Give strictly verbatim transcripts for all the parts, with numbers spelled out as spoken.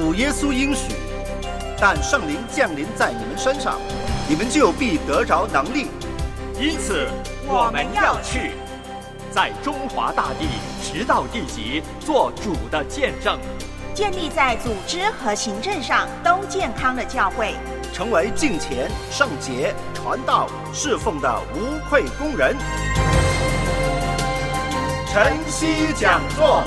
主耶稣应许，但圣灵降临在你们身上，你们就必得着能力。 因此我们要去，在中华大地直到地极，做主的见证， 建立在组织和行政上都健康的教会， 成为敬虔、圣洁、传道、侍奉的无愧工人。晨曦讲座。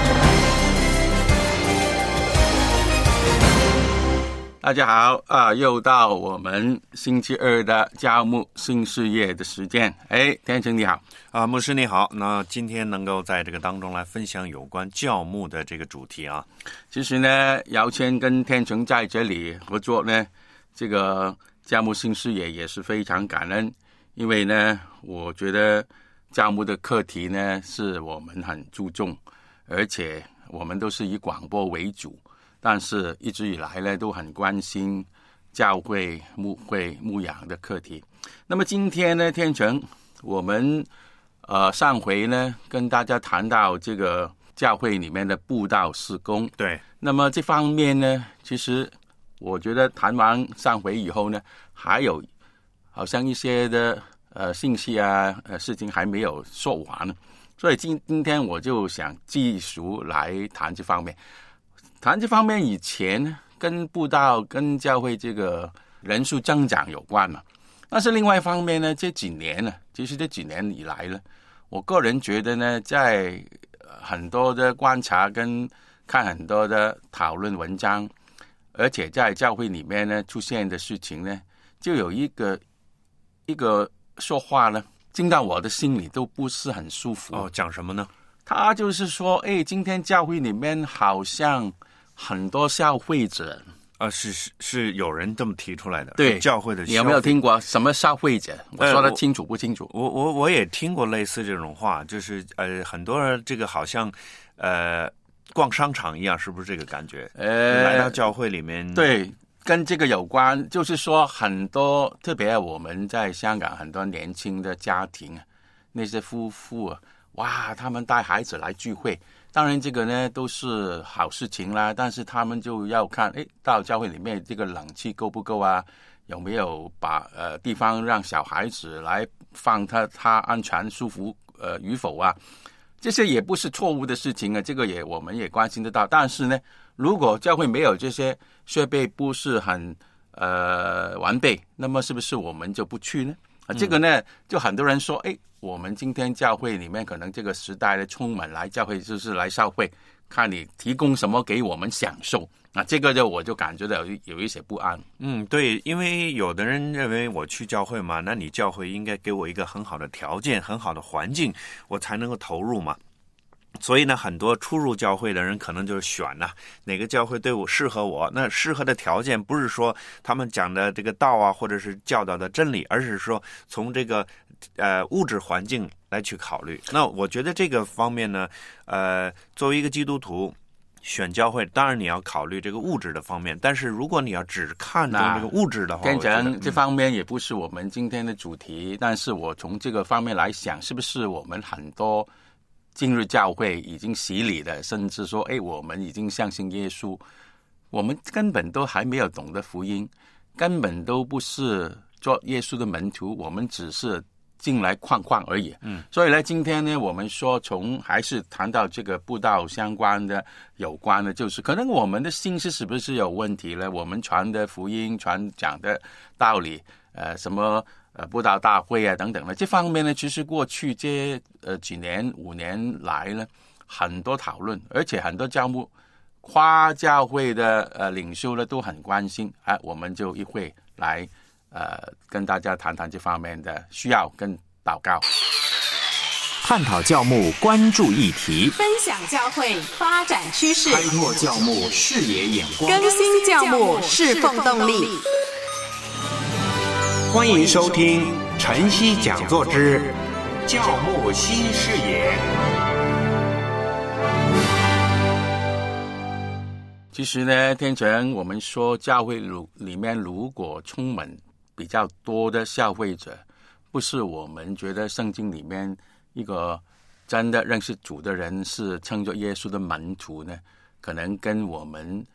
大家好啊，又到我们星期二的教牧新事业的时间。哎，天成你好啊，牧师你好。那今天能够在这个当中来分享有关教牧的这个主题啊。 其实呢，姚谦跟天成在这里合作呢，这个教牧新事业也是非常感恩，因为呢，我觉得教牧的课题呢是我们很注重，而且我们都是以广播为主。但是一直以来呢，都很关心教会、牧会、牧养的课题。那么今天呢，天成，我们呃上回呢跟大家谈到这个教会里面的布道事工。 对。 那么这方面呢，其实我觉得谈完上回以后呢，还有好像一些的呃信息啊、呃事情还没有说完，所以今今天我就想继续来谈这方面。谈这方面以前跟布道跟教会这个人数增长有关嘛，但是另外一方面呢，这几年呢，其实这几年以来呢，我个人觉得呢，在很多的观察跟看很多的讨论文章，而且在教会里面呢出现的事情呢，就有一个一个说话呢，进到我的心里都不是很舒服。 哦，讲什么呢？ 他就是说，哎，今天教会里面好像很多消费者啊，是是是有人这么提出来的。 对， 教会的消费， 你有没有听过什么消费者？我说的清楚不清楚？ 呃、我我我也听过类似这种话，就是呃，很多人这个好像呃逛商场一样，是不是这个感觉？呃，来到教会里面， 对，跟这个有关，就是说很多，特别我们在香港很多年轻的家庭，那些夫妇啊。哇，他们带孩子来聚会，当然这个呢都是好事情啦，但是他们就要看，诶，到教会里面这个冷气够不够啊？有没有把呃地方让小孩子来放他他安全舒服呃与否啊？这些也不是错误的事情啊，这个也我们也关心得到。但是呢，如果教会没有这些设备不是很呃完备，那么是不是我们就不去呢？啊，这个呢，就很多人说，哎，我们今天教会里面可能这个时代的充满来教会就是来消费，看你提供什么给我们享受啊，这个就我就感觉到有有一些不安。 嗯，对，因为有的人认为我去教会嘛，那你教会应该给我一个很好的条件、很好的环境，我才能够投入嘛。所以呢，很多初入教会的人可能就是选呐、啊，哪个教会队伍适合我。那适合的条件不是说他们讲的这个道啊，或者是教导的真理，而是说从这个呃物质环境来去考虑。那我觉得这个方面呢，呃，作为一个基督徒选教会，当然你要考虑这个物质的方面，但是如果你要只看重这个物质的话， 变成这方面也不是我们今天的主题。嗯、但是我从这个方面来想，是不是我们很多进入教会已经洗礼的，甚至说，哎，我们已经相信耶稣，我们根本都还没有懂得福音，根本都不是做耶稣的门徒，我们只是进来逛逛而已。嗯，所以呢，今天呢，我们说从还是谈到这个布道相关的、有关的，就是可能我们的心思是不是有问题了？我们传的福音、传讲的道理，呃，什么？呃，布道大会啊，等等的这方面呢，其实过去这呃几年、五年来呢，很多讨论，而且很多教牧、跨教会的呃领袖呢都很关心。哎，我们就一会来呃跟大家谈谈这方面的需要跟祷告， 探讨教牧关注议题， 分享教会发展趋势， 开拓教牧视野眼光， 更新教牧侍奉动力。 欢迎收听晨曦讲座之教牧新视野。 其实呢，天成我们说教会里面如果充满比较多的消费者，不是我们觉得圣经里面一个真的认识主的人是称作耶稣的门徒呢，可能跟我们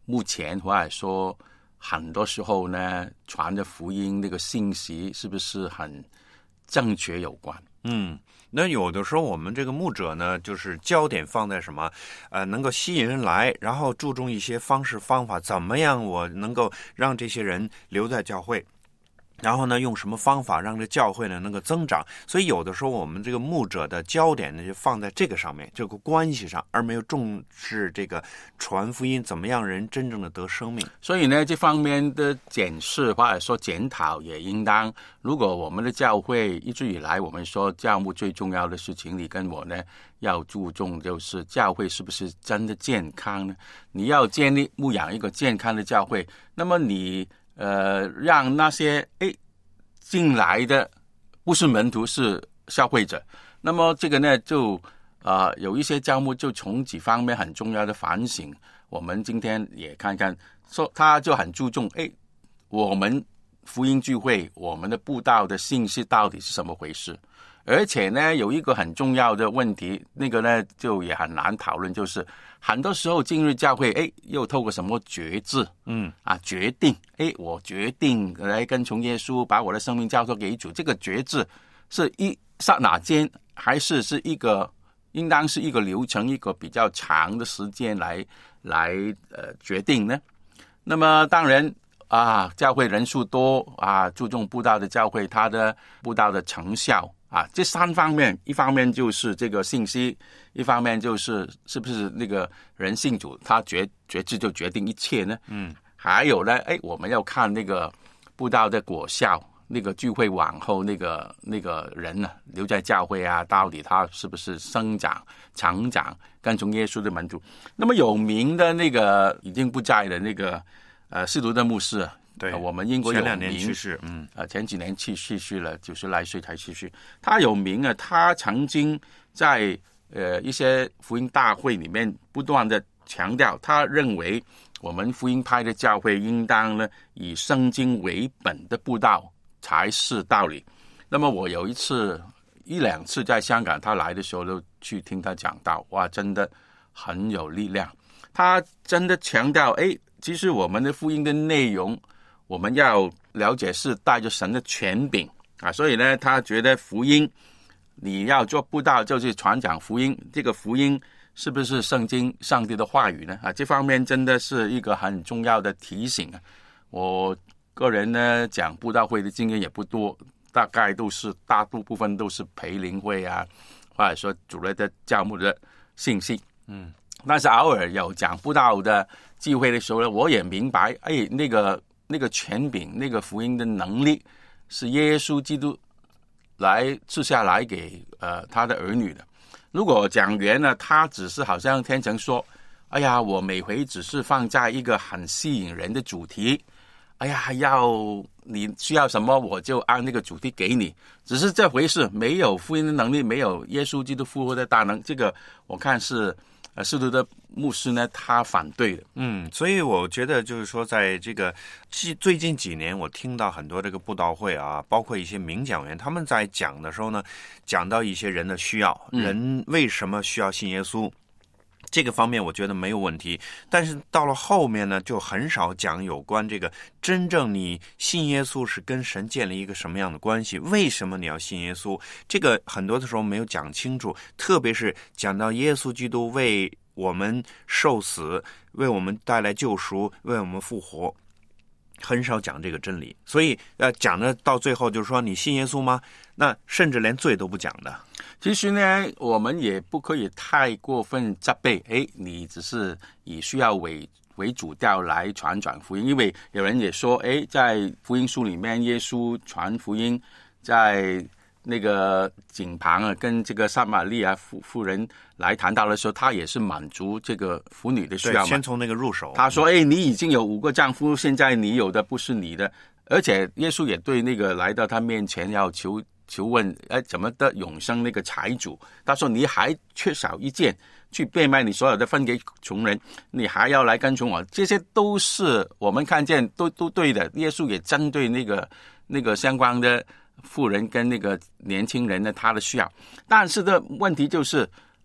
目前或者说很多时候呢，传的福音那个信息是不是很正确有关？ 嗯，那有的时候我们这个牧者呢，就是焦点放在什么？呃，能够吸引人来，然后注重一些方式方法，怎么样我能够让这些人留在教会？然后呢，用什么方法让这教会呢能够增长？所以有的时候我们这个牧者的焦点呢就放在这个上面，这个关系上，而没有重视这个传福音，怎么样人真正的得生命。 所以呢，这方面的检视或者说检讨也应当，如果我们的教会一直以来我们说教牧最重要的事情，你跟我呢要注重就是教会是不是真的健康呢？你要建立牧养一个健康的教会，那么你呃，让那些诶进来的不是门徒是消费者，那么这个呢就呃有一些教牧就从几方面很重要的反省。我们今天也看看，说他就很注重诶我们福音聚会我们的布道的信息到底是什么回事。而且呢，有一个很重要的问题，那个呢就也很难讨论，就是很多时候进入教会，哎，又透过什么决志，嗯啊，决定，哎，我决定来跟从耶稣，把我的生命交托给主。这个决志是一刹那间，还是是一个应当是一个流程，一个比较长的时间来来呃决定呢？那么当然啊，教会人数多啊，注重布道的教会，它的布道的成效。啊，这三方面，一方面就是这个信息，一方面就是是不是那个人信主，他决决志就决定一切呢？嗯，还有呢，哎，我们要看那个布道的果效，那个聚会往后那个那个人呢，留在教会啊，到底他是不是生长、成长，跟从耶稣的门徒？那么有名的那个已经不在的那个呃司徒的牧师。 对、 呃，我们英国有名， 前两年去世，嗯， 呃，前几年去去世了，九十来岁才去世。他有名啊，他曾经在呃一些福音大会里面不断的强调，他认为我们福音派的教会应当呢以圣经为本的布道才是道理。那么我有一次一两次在香港，他来的时候都去听他讲道，哇，真的很有力量。他真的强调，哎，其实我们的福音的内容。我们要了解是带着神的权柄啊，所以呢，他觉得福音你要做布道就是传讲福音，这个福音是不是圣经上帝的话语呢？啊，这方面真的是一个很重要的提醒啊。我个人呢讲布道会的经验也不多，大概都是大部分都是培灵会啊，或者说主类的教牧的信息，嗯，但是偶尔有讲布道的机会的时候呢，我也明白，哎，那个。那个权柄，那个福音的能力，是耶稣基督来赐下来给呃他的儿女的。如果讲员呢，他只是好像天成说，哎呀，我每回只是放在一个很吸引人的主题，哎呀，要你需要什么我就按那个主题给你，只是这回事，没有福音的能力，没有耶稣基督复活的大能，这个我看是。呃，司徒的牧师呢，他反对的。 嗯，所以我觉得就是说，在这个最近几年，我听到很多这个布道会啊，包括一些名讲员，他们在讲的时候呢，讲到一些人的需要，嗯、人为什么需要信耶稣。这个方面我觉得没有问题，但是到了后面呢，就很少讲有关这个真正你信耶稣是跟神建立一个什么样的关系，为什么你要信耶稣，这个很多的时候没有讲清楚，特别是讲到耶稣基督为我们受死，为我们带来救赎，为我们复活，很少讲这个真理。所以呃，讲的到最后就是说你信耶稣吗？那甚至连罪都不讲的。 其实呢，我们也不可以太过分责备，诶，你只是以需要为为主调来传讲福音，因为有人也说，诶，在福音书里面，耶稣传福音，在那个井旁啊，跟这个撒玛利亚妇妇人来谈到的时候，他也是满足这个妇女的需要嘛， 先从那个入手。 他说，诶，你已经有五个丈夫，现在你有的不是你的，而且耶稣也对那个来到他面前要求。求问，哎，怎么得永生那个财主？他说你还缺少一件，去变卖你所有的分给穷人，你还要来跟从我，这些都是我们看见都都对的。耶稣也针对那个那个相关的妇人跟那个年轻人呢，他的需要。但是的问题就是，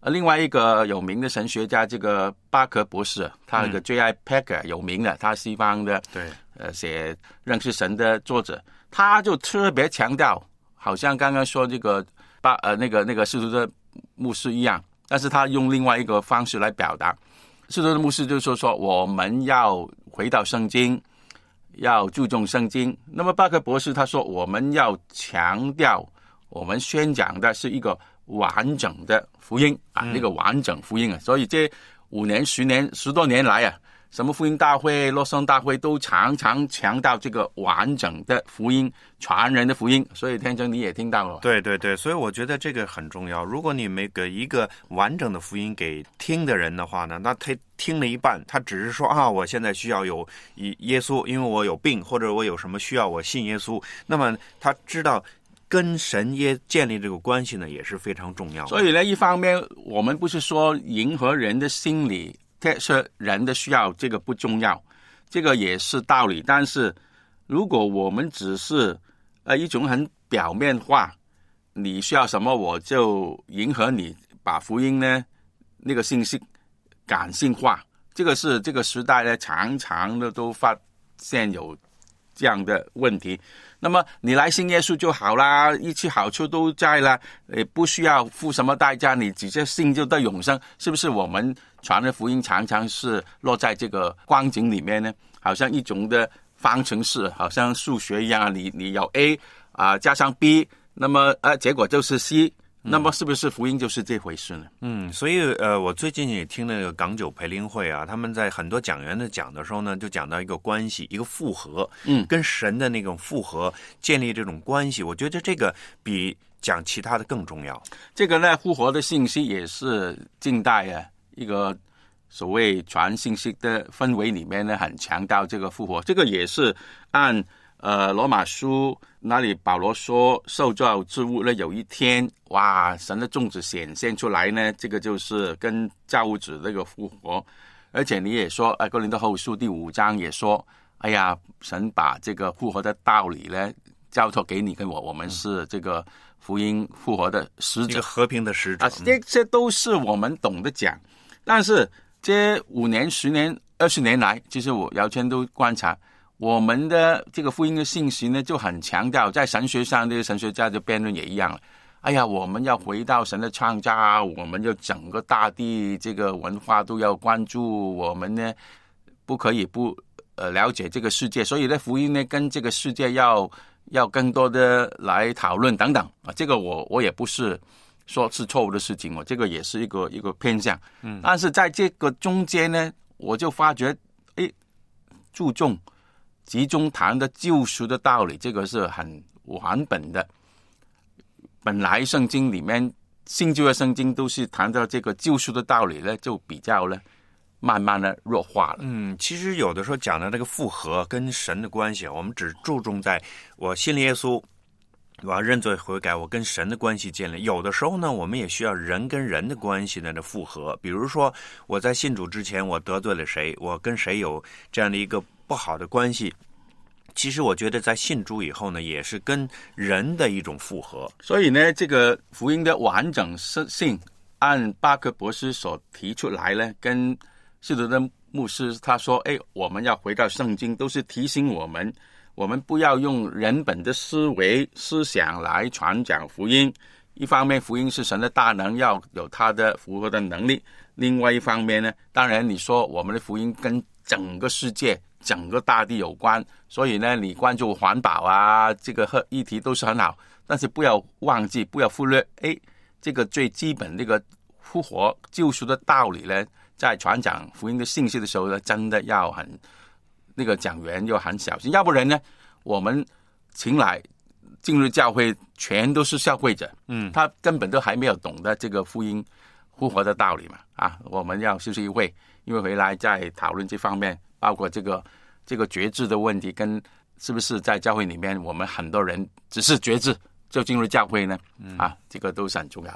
呃，另外一个有名的神学家，这个巴克博士，他有个 J I Packer 有名的，他西方的对呃写认识神的作者，他就特别强调，好像刚刚说这个巴呃那个那个司徒的牧师一样，但是他用另外一个方式来表达。司徒的牧师就是说说我们要回到圣经，要注重圣经。那么巴克博士他说我们要强调，我们宣讲的是一个完整的福音啊，那、嗯、个完整福音啊。所以这五年、十年、十多年来啊，什么福音大会、洛桑大会都常常强调这个完整的福音、传人的福音。所以天成你也听到了， 对对对，所以我觉得这个很重要。如果你没给一个完整的福音给听的人的话呢，那他听了一半，他只是说啊，我现在需要有耶稣，因为我有病，或者我有什么需要，我信耶稣。那么他知道跟神也建立这个关系呢，也是非常重要的。 所以呢，一方面我们不是说迎合人的心理，是人的需要，这个不重要，这个也是道理。但是如果我们只是呃一种很表面化，你需要什么我就迎合你，把福音呢那个信息感性化，这个是这个时代呢常常的都发现有这样的问题。那么你来信耶稣就好啦，一切好处都在啦，也不需要付什么代价，你直接信就得永生，是不是？我们传的福音常常是落在这个光景里面呢，好像一种的方程式，好像数学一样，你你有 A 啊、呃、加上 B， 那么呃结果就是 C。那么是不是福音就是这回事呢？ 嗯，所以呃，我最近也听那个港九培灵会啊，他们在很多讲员的讲的时候呢，就讲到一个关系，一个复合，嗯，跟神的那种复合，建立这种关系，我觉得这个比讲其他的更重要。 这个呢，复合的信息也是近代啊一个所谓传信息的氛围里面呢，很强调这个复活，这个也是按呃罗马书那里保罗说受造之物呢，有一天哇神的种子显现出来呢，这个就是跟造物主这个复活。而且你也说呃哥林多后书第五章也说，哎呀神把这个复活的道理呢交托给你跟我，我们是这个福音复活的使者， 一个和平的使者、 啊、这这都是我们懂得讲。但是这五年十年二十年来，其实我姚谦都观察我们的这个福音的信息呢，就很强调，在神学上这个神学家的辩论也一样了。哎呀，我们要回到神的创造，我们要整个大地这个文化都要关注，我们呢不可以不呃了解这个世界，所以呢福音呢跟这个世界要要更多的来讨论等等啊。这个我我也不是说是错误的事情，我这个也是一个一个偏向。嗯，但是在这个中间呢，我就发觉，哎，注重集中谈的救赎的道理，这个是很完本的。本来圣经里面新旧的圣经都是谈到这个救赎的道理呢，就比较呢慢慢的弱化了。 嗯，其实有的时候讲的那个复合跟神的关系，我们只注重在我信了耶稣，我要认罪悔改，我跟神的关系建立。有的时候呢，我们也需要人跟人的关系的复合。比如说我在信主之前，我得罪了谁，我跟谁有这样的一个不好的关系，其实我觉得在信主以后呢，也是跟人的一种复合。 所以呢，这个福音的完整性，按巴克博士所提出来呢，跟司徒的牧师他说，哎，我们要回到圣经，都是提醒我们，我们不要用人本的思维思想来传讲福音。一方面福音是神的大能，要有他的复合的能力，另外一方面呢，当然你说我们的福音跟整个世界整个大地有关，所以呢你关注环保啊这个议题都是很好，但是不要忘记，不要忽略，诶这个最基本这个复活救赎的道理呢，在传讲福音的信息的时候呢，真的要很那个讲员要很小心，要不然呢我们请来进入教会全都是消费者，嗯，他根本都还没有懂得这个福音复活的道理嘛。啊，我们要休息一会，因为回来再讨论这方面，包括这个这个觉知的问题，跟是不是在教会里面我们很多人只是觉知就进入教会呢？嗯、啊，这个都是很重要的。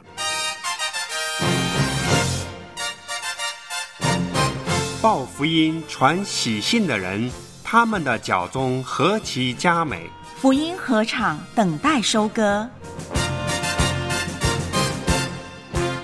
报福音传喜信的人，他们的脚中何其佳美！ 福音禾场等待收割。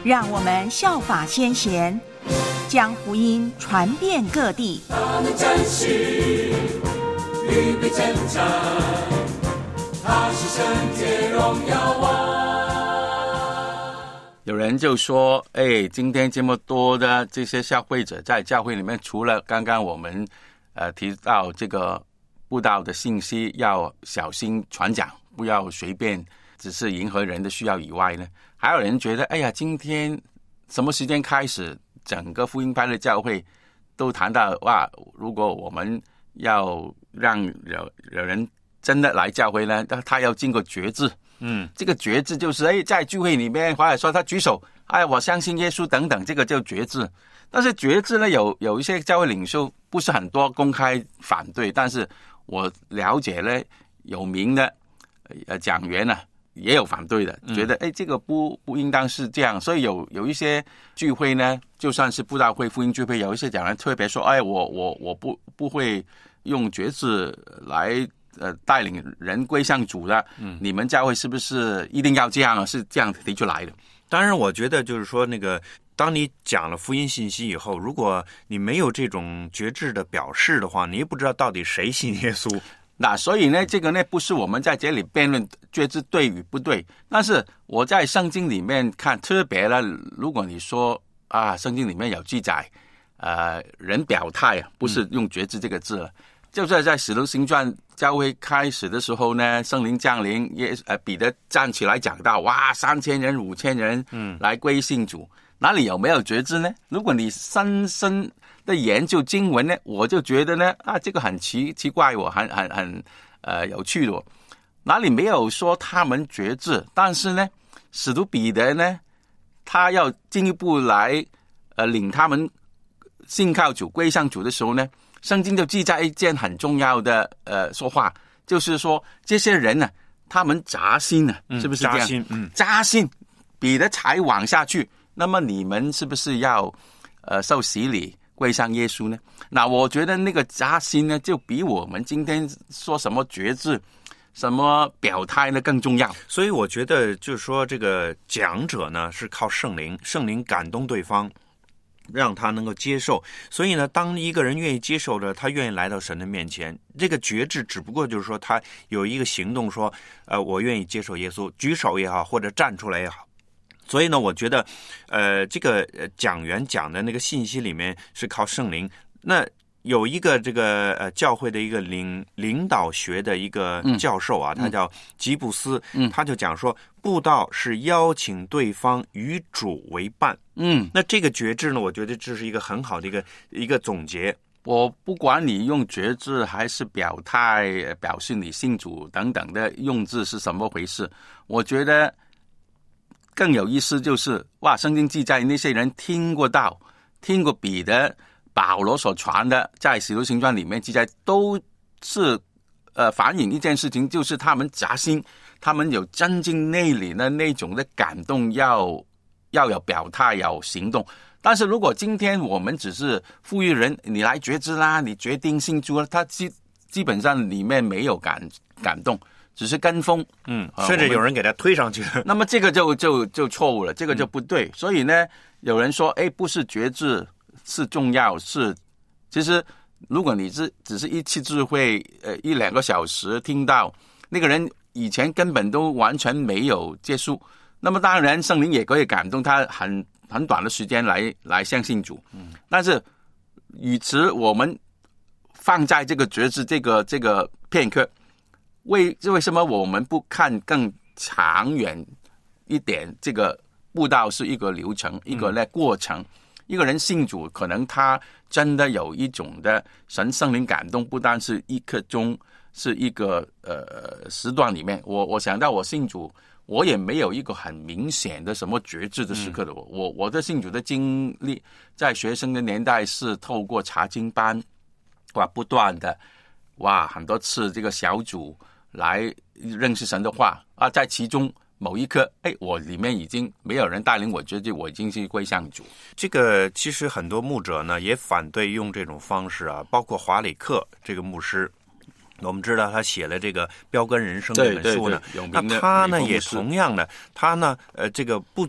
让我们效法先贤，将福音传遍各地。 他们战士预备征战，他是圣洁荣耀王。 有人就说，哎，今天这么多的这些消费者在教会里面，除了刚刚我们呃提到这个布道的信息要小心传讲，不要随便只是迎合人的需要以外呢，还有人觉得，哎呀，今天什么时间开始整个福音派的教会都谈到，哇，如果我们要让有有人真的来教会呢，他要经过决志。嗯，这个决志就是，哎，在聚会里面，或者说他举手，哎，我相信耶稣等等，这个叫决志。但是决志呢，有有一些教会领袖不是很多公开反对，但是我了解呢，有名的呃讲员呢、啊、也有反对的，觉得哎这个不不应当是这样，所以有有一些聚会呢，就算是布道会、福音聚会，有一些讲员特别说，哎，我我我不不会用决志来呃带领人归向主的，嗯，你们教会是不是一定要这样啊？是这样提出来的。 当然，我觉得就是说那个。当你讲了福音信息以后，如果你没有这种决志的表示的话，你也不知道到底谁信耶稣。 那所以呢，这个呢不是我们在这里辩论决志对与不对，但是我在圣经里面看，特别了，如果你说啊，圣经里面有记载，呃，人表态啊，不是用决志这个字了。嗯，就是在使徒行传教会开始的时候呢，圣灵降临，也呃彼得站起来讲到，哇，三千人、五千人，嗯，来归信主。哪里有没有决志呢？如果你深深的研究经文呢，我就觉得呢，啊，这个很奇奇怪哦，很很很呃有趣的哦。哪里没有说他们决志？但是呢，使徒彼得呢，他要进一步来呃领他们信靠主、归向主的时候呢，圣经就记载一件很重要的呃说话，就是说这些人呢，他们扎心呢，是不是这样？ 扎心，嗯， 扎心，彼得才往下去。那么你们是不是要呃受洗礼归向耶稣呢？那我觉得那个扎心呢，就比我们今天说什么决志、什么表态呢更重要。 所以我觉得就是说，这个讲者呢是靠圣灵，圣灵感动对方，让他能够接受。所以呢，当一个人愿意接受的，他愿意来到神的面前，这个决志只不过就是说他有一个行动说，呃，我愿意接受耶稣，举手也好，或者站出来也好。所以呢，我觉得，呃，这个讲员讲的那个信息里面是靠圣灵。那有一个这个呃教会的一个领领导学的一个教授啊，嗯、他叫吉布斯，嗯，他就讲说，布道是邀请对方与主为伴。嗯，那这个决志呢，我觉得这是一个很好的一个一个总结。 我不管你用决志还是表态、表示你信主等等的用字是什么回事，我觉得。更有意思就是，哇！圣经记载那些人听过道，听过彼得、保罗所传的，在使徒行传里面记载，都是呃反映一件事情，就是他们扎心，他们有真正内里的那种的感动，要要有表态，有行动。但是如果今天我们只是呼吁人，你来决志啦，你决定信主了，他基基本上里面没有感感动。只是跟风， 嗯，甚至有人给他推上去。 那么这个就就就错误了，这个就不对。嗯、所以呢，有人说，哎，不是决志是重要，是其实如果你是只是一次聚会，呃，一两个小时听到那个人以前根本都完全没有接触，那么当然圣灵也可以感动他很很短的时间来来相信主。嗯，但是与此我们放在这个决志这个这个片刻。为为什么我们不看更长远一点？这个布道是一个流程，一个呢过程。一个人信主，可能他真的有一种的神圣灵感动，不单是一刻钟，是一个呃时段里面。我我想到我信主，我也没有一个很明显的什么决志的时刻的。嗯、我我的信主的经历，在学生的年代是透过查经班，哇，不断的哇很多次这个小组。来认识神的话啊，在其中某一刻，哎，我里面已经没有人带领我，觉得我已经是归向主。 这个其实很多牧者呢也反对用这种方式啊，包括华里克这个牧师，我们知道他写了这个《标杆人生》这本书呢， 对对对， 那他呢也同样的，他呢呃这个不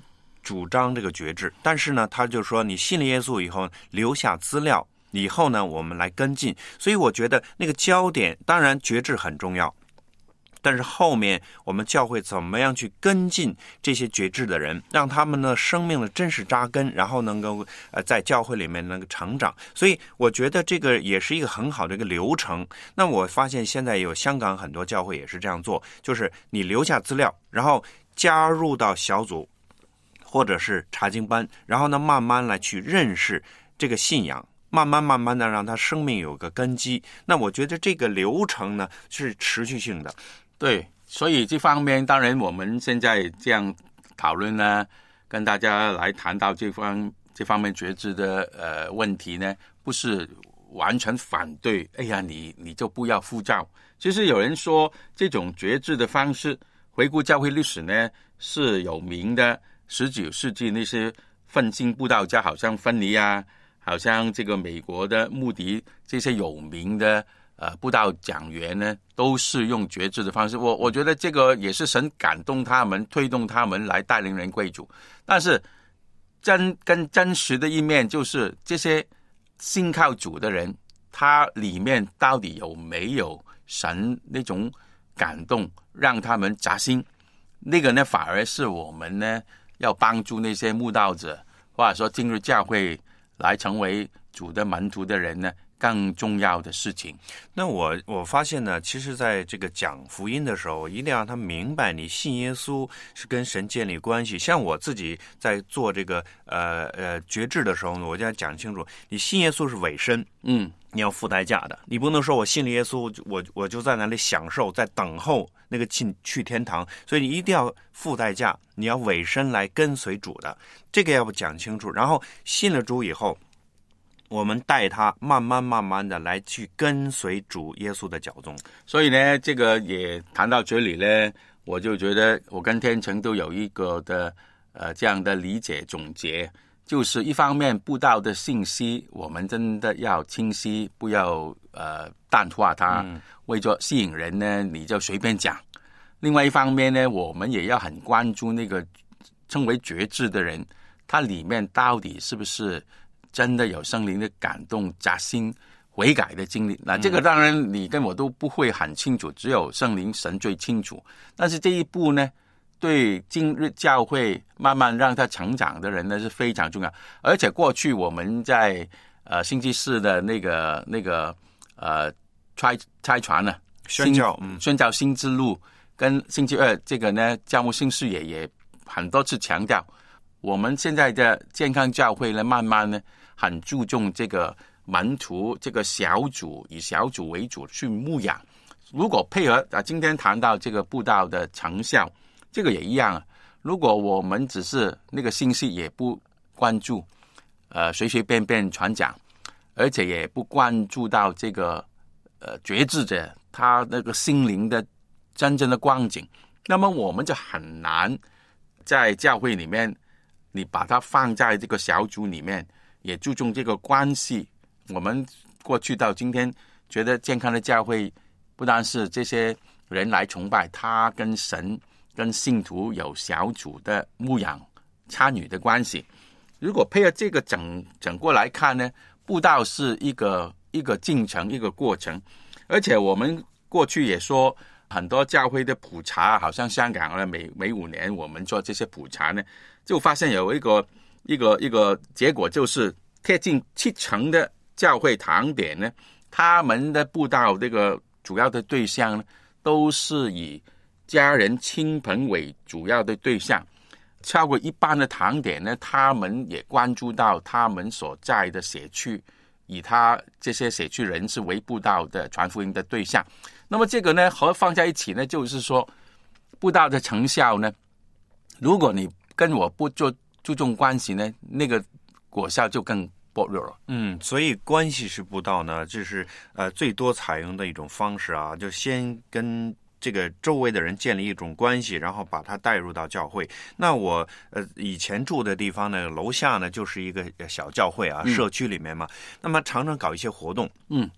主张这个决志，但是呢，他就说你信了耶稣以后留下资料，以后呢我们来跟进。所以我觉得那个焦点，当然决志很重要，但是后面我们教会怎么样去跟进这些决志的人，让他们呢生命的真实扎根，然后能够呃在教会里面能够成长。所以我觉得这个也是一个很好的一个流程。那我发现现在有香港很多教会也是这样做，就是你留下资料，然后加入到小组或者是查经班，然后呢慢慢来去认识这个信仰，慢慢慢慢的让他生命有个根基。那我觉得这个流程呢是持续性的。 对，所以这方面当然我们现在这样讨论呢，跟大家来谈到这方这方面觉知的呃问题呢，不是完全反对，哎呀你你就不要护照。其实有人说这种觉知的方式，回顾教会历史呢是有名的，十九世纪那些奋进布道家，好像芬尼啊，好像这个美国的穆迪，这些有名的呃布道讲员呢，都是用觉知的方式。我我觉得这个也是神感动他们，推动他们来带领人归主。但是真跟真实的一面就是这些信靠主的人，他里面到底有没有神那种感动，让他们扎心？那个呢，反而是我们呢要帮助那些慕道者，或者说进入教会来成为主的门徒的人呢，更重要的事情。 那我我发现呢，其实在这个讲福音的时候，一定要让他明白你信耶稣是跟神建立关系。像我自己在做这个呃呃决志的时候呢，我就要讲清楚，你信耶稣是委身， 嗯， 你要付代价的。你不能说我信了耶稣，我我就在那里享受，在等候那个进去天堂。所以你一定要付代价，你要委身来跟随主的，这个要不讲清楚。然后信了主以后，我们带他慢慢慢慢的来去跟随主耶稣的脚踪。 所以呢，这个也谈到这里呢，我就觉得我跟天成都有一个的呃这样的理解总结，就是一方面布道的信息我们真的要清晰，不要呃淡化它，嗯、为咗吸引人呢你就随便讲。另外一方面呢，我们也要很关注那个称为觉知的人，他里面到底是不是真的有圣灵的感动、扎心、悔改的经历。那这个当然你跟我都不会很清楚，只有圣灵神最清楚。但是这一步呢，对今日教会慢慢让他成长的人呢是非常重要。而且过去我们在呃星期四的那个那个呃拆拆船呢， 宣教嗯宣教新之路，跟星期二这个呢教牧新视野也很多次强调，我们现在的健康教会呢，慢慢呢很注重这个门徒这个小组，以小组为主去牧养。如果配合啊，今天谈到这个布道的成效，这个也一样啊。如果我们只是那个信息也不关注，呃，随随便便传讲，而且也不关注到这个呃觉知者他那个心灵的真正的光景，那么我们就很难在教会里面，你把它放在这个小组里面，也注重这个关系。我们过去到今天觉得健康的教会不单是这些人来崇拜，他跟神跟信徒有小组的牧养参与的关系。如果配合这个整整过来看呢，布道是一个一个进程，一个过程。而且我们过去也说很多教会的普查，好像香港呢每每五年我们做这些普查呢，就发现有一个一个一个结果，就是贴近七成的教会堂点呢，他们的布道这个主要的对象呢，都是以家人亲朋为主要的对象。超过一半的堂点呢，他们也关注到他们所在的社区，以他这些社区人士为布道的传福音的对象。那么这个呢和放在一起呢，就是说布道的成效呢，如果你跟我不做注重关系呢，那个果效就更薄弱了。 嗯，所以关系式布道呢，这是呃最多采用的一种方式啊，就先跟这个周围的人建立一种关系，然后把他带入到教会。那我呃以前住的地方呢，楼下呢就是一个小教会啊，社区里面嘛，嗯、那么常常搞一些活动， 嗯。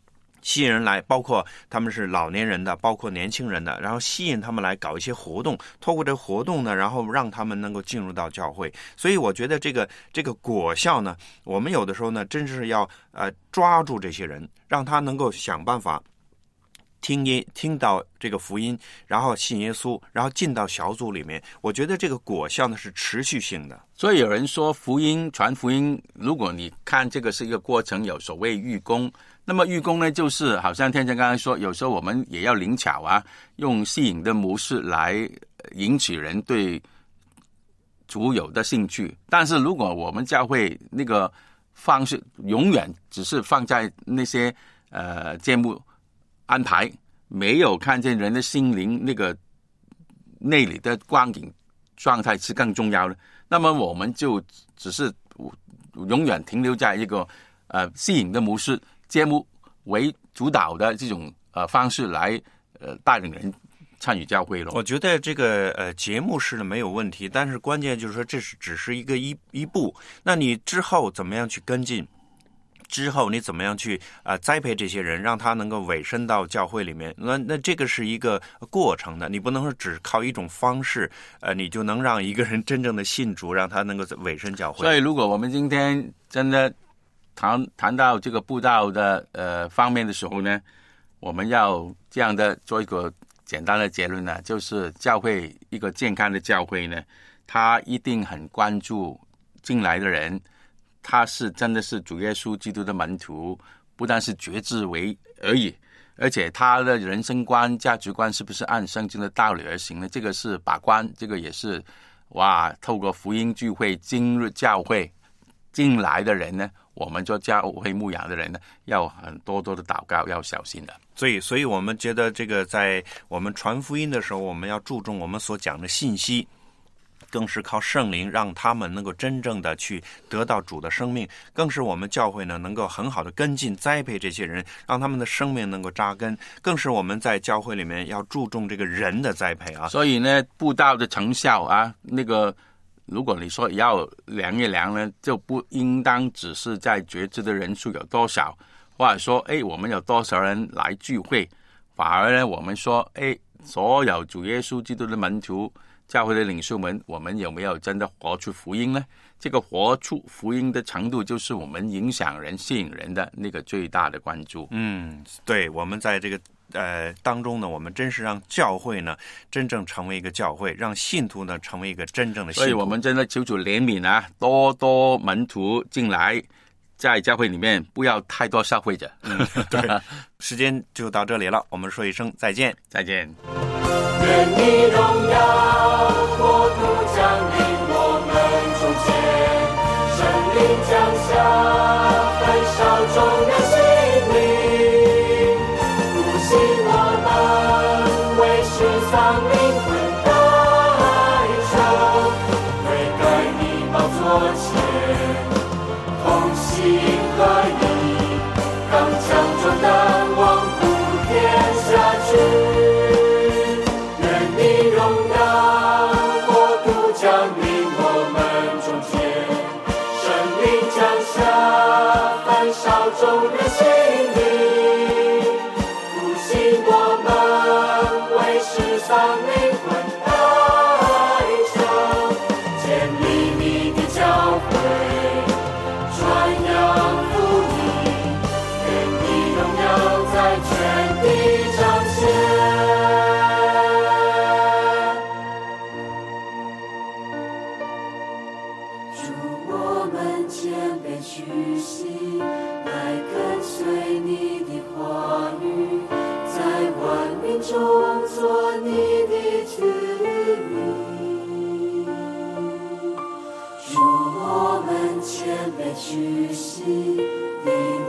吸引人来，包括他们是老年人的，包括年轻人的，然后吸引他们来搞一些活动，透过这活动呢，然后让他们能够进入到教会。所以我觉得这个这个果效呢，我们有的时候呢，真是要呃抓住这些人，让他能够想办法听音听到这个福音，然后信耶稣，然后进到小组里面。我觉得这个果效呢是持续性的。 所以有人说福音传福音，如果你看这个是一个过程，有所谓预工。那么预工呢，就是好像天成刚才说，有时候我们也要灵巧啊，用吸引的模式来引起人对主有的兴趣。但是如果我们教会那个方式永远只是放在那些呃节目安排，没有看见人的心灵那个内里的光景状态是更重要的，那么我们就只是永远停留在一个呃吸引的模式，节目为主导的这种呃方式来呃带领人参与教会了。 我觉得这个呃节目式的没有问题，但是关键就是说这是只是一个一一步，那你之后怎么样去跟进？之后你怎么样去呃栽培这些人，让他能够委身到教会里面？那那这个是一个过程的，你不能说只靠一种方式，呃，你就能让一个人真正的信主，让他能够委身教会。 所以，如果我们今天真的谈谈到这个布道的呃方面的时候呢，我们要这样的做一个简单的结论呢，就是教会一个健康的教会呢，他一定很关注进来的人。他是真的是主耶稣基督的门徒，不但是觉知为而已，而且他的人生观、价值观是不是按圣经的道理而行呢？这个是把关，这个也是哇，透过福音聚会、今日教会进来的人呢，我们做教会牧养的人呢，要很多多的祷告，要小心的。 所以，所以我们觉得这个在我们传福音的时候，我们要注重我们所讲的信息。更是靠圣灵让他们能够真正的去得到主的生命，更是我们教会呢能够很好的跟进栽培这些人，让他们的生命能够扎根，更是我们在教会里面要注重这个人的栽培啊。 所以呢，布道的成效啊，那个如果你说要量一量呢，就不应当只是在觉知的人数有多少，或者说哎我们有多少人来聚会，反而呢我们说哎所有主耶稣基督的门徒教会的领袖们，我们有没有真的活出福音呢？这个活出福音的程度，就是我们影响人、吸引人的那个最大的关注。 嗯，对，我们在这个呃当中呢，我们真是让教会呢真正成为一个教会，让信徒呢成为一个真正的信徒。 所以我们真的求主怜悯啊，多多门徒进来，在教会里面不要太多消费者。 嗯，对，时间就到这里了，我们说一声再见， 再见。 愿你荣耀国度降临我们中间，圣灵降下焚烧众人心灵，复兴我们为世上灵魂代求，悔改你宝座前，同心合一，刚强壮胆往普天下去。众人心灵，复兴我们为世上灵魂代求，建立你的教会，传扬福音，愿你荣耀在全地彰显。主，我们谦卑屈膝，来跟随你的话语，在万民中做你的子民。主，我们谦卑屈膝，